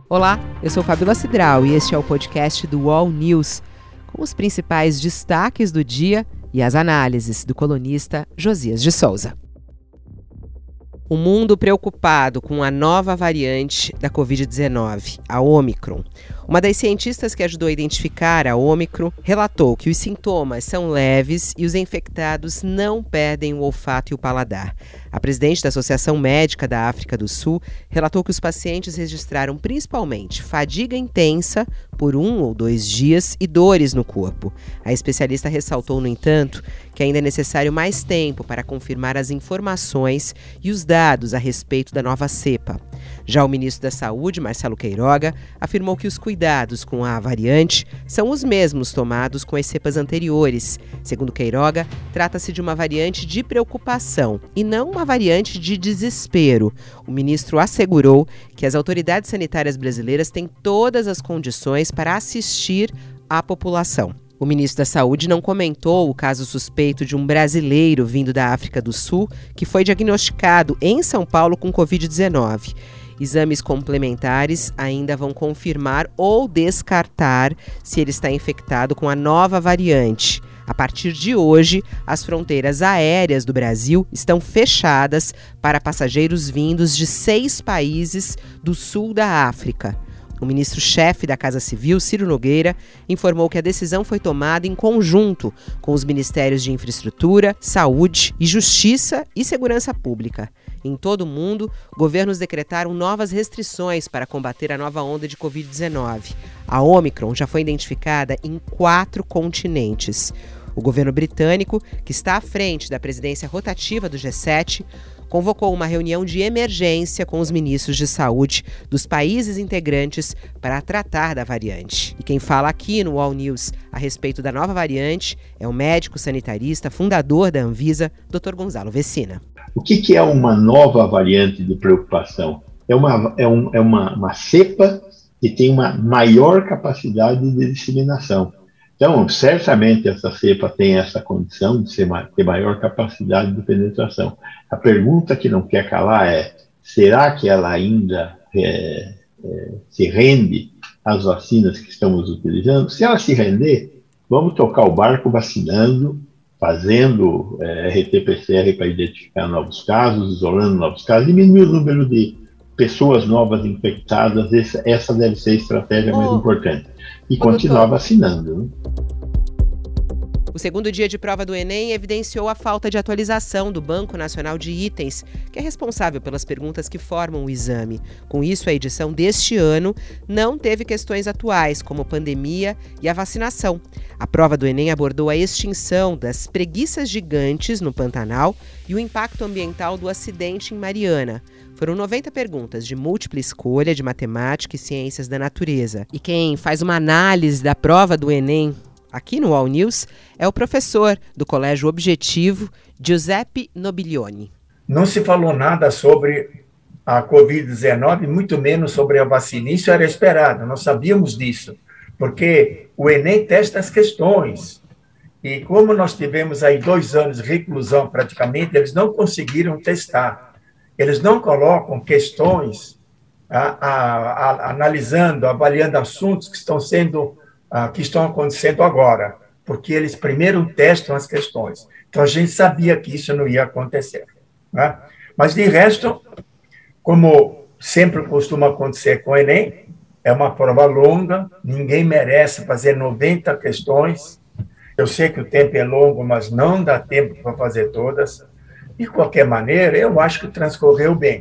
Olá, eu sou Fabíola Cidral e este é o podcast do UOL News, com os principais destaques do dia e as análises do colunista Josias de Souza. O mundo preocupado com a nova variante da Covid-19, a Ômicron. Uma das cientistas que ajudou a identificar a Ômicron relatou que os sintomas são leves e os infectados não perdem o olfato e o paladar. A presidente da Associação Médica da África do Sul relatou que os pacientes registraram principalmente fadiga intensa por 1 ou 2 dias e dores no corpo. A especialista ressaltou, no entanto, que ainda é necessário mais tempo para confirmar as informações e os dados a respeito da nova cepa. Já o ministro da Saúde, Marcelo Queiroga, afirmou que os cuidados com a variante são os mesmos tomados com as cepas anteriores. Segundo Queiroga, trata-se de uma variante de preocupação e não uma variante de desespero. O ministro assegurou que as autoridades sanitárias brasileiras têm todas as condições para assistir à população. O ministro da Saúde não comentou o caso suspeito de um brasileiro vindo da África do Sul que foi diagnosticado em São Paulo com Covid-19. Exames complementares ainda vão confirmar ou descartar se ele está infectado com a nova variante. A partir de hoje, as fronteiras aéreas do Brasil estão fechadas para passageiros vindos de 6 países do sul da África. O ministro-chefe da Casa Civil, Ciro Nogueira, informou que a decisão foi tomada em conjunto com os Ministérios de Infraestrutura, Saúde e Justiça e Segurança Pública. Em todo o mundo, governos decretaram novas restrições para combater a nova onda de Covid-19. A Ômicron já foi identificada em 4 continentes. O governo britânico, que está à frente da presidência rotativa do G7, convocou uma reunião de emergência com os ministros de saúde dos países integrantes para tratar da variante. E quem fala aqui no UOL News a respeito da nova variante é o médico sanitarista, fundador da Anvisa, Dr. Gonzalo Vecina. O que é uma nova variante de preocupação? É uma cepa que tem uma maior capacidade de disseminação. Então, certamente essa cepa tem essa condição de ter maior capacidade de penetração. A pergunta que não quer calar é: será que ela ainda se rende às vacinas que estamos utilizando? Se ela se render, vamos tocar o barco vacinando, fazendo RT-PCR para identificar novos casos, isolando novos casos, diminuir o número de pessoas novas infectadas. Essa deve ser a estratégia mais importante. E continuar vacinando, né? O segundo dia de prova do Enem evidenciou a falta de atualização do Banco Nacional de Itens, que é responsável pelas perguntas que formam o exame. Com isso, a edição deste ano não teve questões atuais, como pandemia e a vacinação. A prova do Enem abordou a extinção das preguiças gigantes no Pantanal e o impacto ambiental do acidente em Mariana. Foram 90 perguntas de múltipla escolha de matemática e ciências da natureza. E quem faz uma análise da prova do Enem aqui no UOL News é o professor do Colégio Objetivo, Giuseppe Nobilioni. Não se falou nada sobre a Covid-19, muito menos sobre a vacina. Isso era esperado, nós sabíamos disso, porque o Enem testa as questões. E como nós tivemos aí 2 anos de reclusão praticamente, eles não conseguiram testar. Eles não colocam questões analisando, avaliando assuntos que estão acontecendo agora, porque eles primeiro testam as questões. Então, a gente sabia que isso não ia acontecer, né? Mas, de resto, como sempre costuma acontecer com o Enem, é uma prova longa, ninguém merece fazer 90 questões. Eu sei que o tempo é longo, mas não dá tempo para fazer todas. De qualquer maneira, eu acho que transcorreu bem.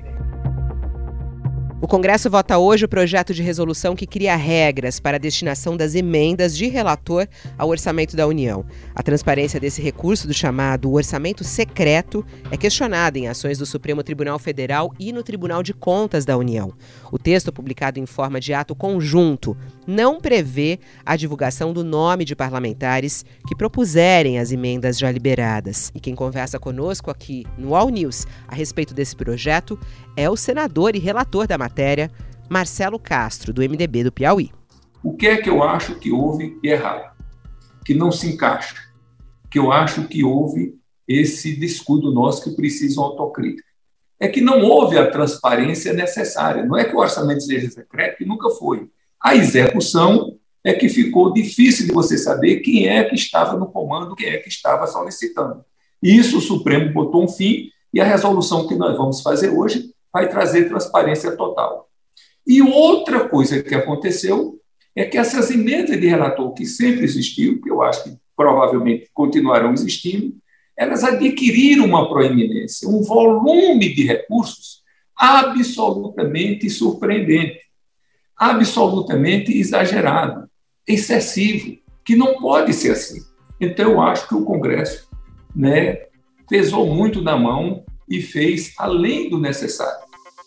O Congresso vota hoje o projeto de resolução que cria regras para a destinação das emendas de relator ao orçamento da União. A transparência desse recurso, do chamado orçamento secreto, é questionada em ações do Supremo Tribunal Federal e no Tribunal de Contas da União. O texto, publicado em forma de ato conjunto, não prevê a divulgação do nome de parlamentares que propuserem as emendas já liberadas. E quem conversa conosco aqui no UOL News a respeito desse projeto é o senador e relator da matéria, Marcelo Castro, do MDB do Piauí. O que é que eu acho que houve de errado? Que não se encaixa? Que eu acho que houve esse descuido nosso que precisa de autocrítica. é que não houve a transparência necessária. Não é que o orçamento seja secreto, que nunca foi. A execução é que ficou difícil de você saber quem é que estava no comando, quem é que estava solicitando. Isso o Supremo botou um fim, e a resolução que nós vamos fazer hoje vai trazer transparência total. E outra coisa que aconteceu é que essas emendas de relator, que sempre existiu, que eu acho que provavelmente continuarão existindo, elas adquiriram uma proeminência, um volume de recursos absolutamente surpreendente, absolutamente exagerado, excessivo, que não pode ser assim. Então, eu acho que o Congresso, pesou muito na mão e fez além do necessário.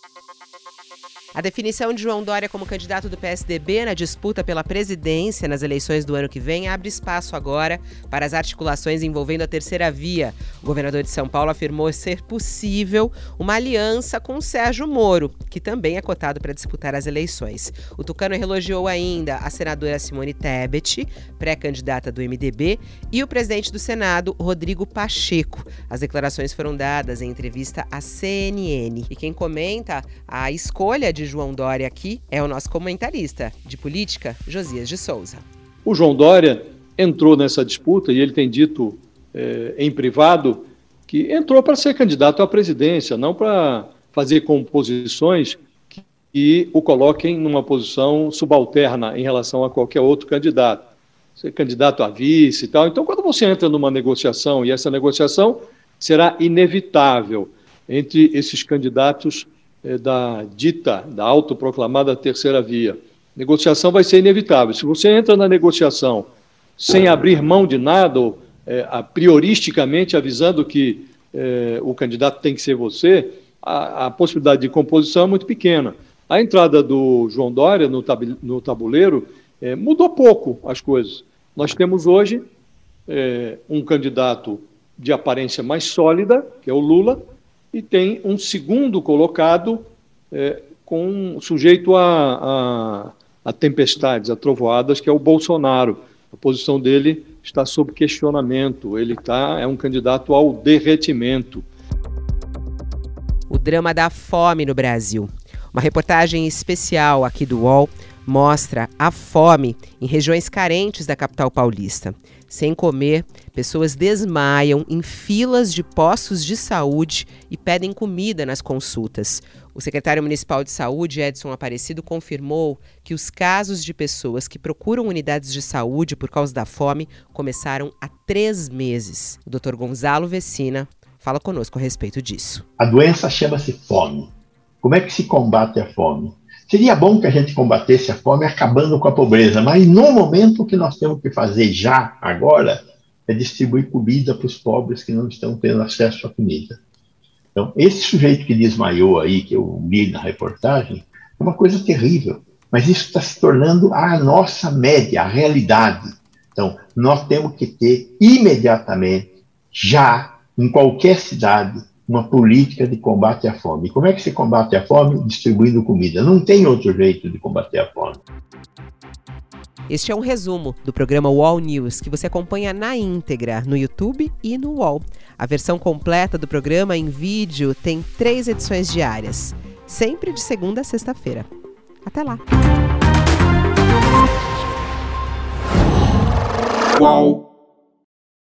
A definição de João Dória como candidato do PSDB na disputa pela presidência nas eleições do ano que vem abre espaço agora para as articulações envolvendo a terceira via. O governador de São Paulo afirmou ser possível uma aliança com Sérgio Moro, que também é cotado para disputar as eleições. O tucano elogiou ainda a senadora Simone Tebet, pré-candidata do MDB, e o presidente do Senado, Rodrigo Pacheco. As declarações foram dadas em entrevista à CNN. E quem comenta a escolha de João Dória aqui é o nosso comentarista de política, Josias de Souza. O João Dória entrou nessa disputa e ele tem dito em privado que entrou para ser candidato à presidência, não para fazer composições que o coloquem numa posição subalterna em relação a qualquer outro candidato. Ser candidato a vice e tal. Então, quando você entra numa negociação, e essa negociação será inevitável entre esses candidatos da autoproclamada terceira via. Negociação vai ser inevitável. Se você entra na negociação sem abrir mão de nada, ou a prioristicamente avisando que o candidato tem que ser você, a possibilidade de composição é muito pequena. A entrada do João Dória no tabuleiro mudou pouco as coisas. Nós temos hoje um candidato de aparência mais sólida, que é o Lula, e tem um segundo colocado sujeito a tempestades, a trovoadas, que é o Bolsonaro. A posição dele está sob questionamento, ele é um candidato ao derretimento. O drama da fome no Brasil. Uma reportagem especial aqui do UOL mostra a fome em regiões carentes da capital paulista. Sem comer, pessoas desmaiam em filas de postos de saúde e pedem comida nas consultas. O secretário municipal de saúde, Edson Aparecido, confirmou que os casos de pessoas que procuram unidades de saúde por causa da fome começaram há 3 meses. O Dr. Gonzalo Vecina fala conosco a respeito disso. A doença chama-se fome. Como é que se combate a fome? Seria bom que a gente combatesse a fome acabando com a pobreza, mas no momento o que nós temos que fazer já, agora, é distribuir comida para os pobres que não estão tendo acesso à comida. Então, esse sujeito que desmaiou aí, que eu li na reportagem, é uma coisa terrível, mas isso está se tornando a nossa média, a realidade. Então, nós temos que ter imediatamente, já, em qualquer cidade, uma política de combate à fome. E como é que se combate a fome? Distribuindo comida. Não tem outro jeito de combater a fome. Este é um resumo do programa UOL News, que você acompanha na íntegra no YouTube e no UOL. A versão completa do programa em vídeo tem 3 edições diárias, sempre de segunda a sexta-feira. Até lá! UOL.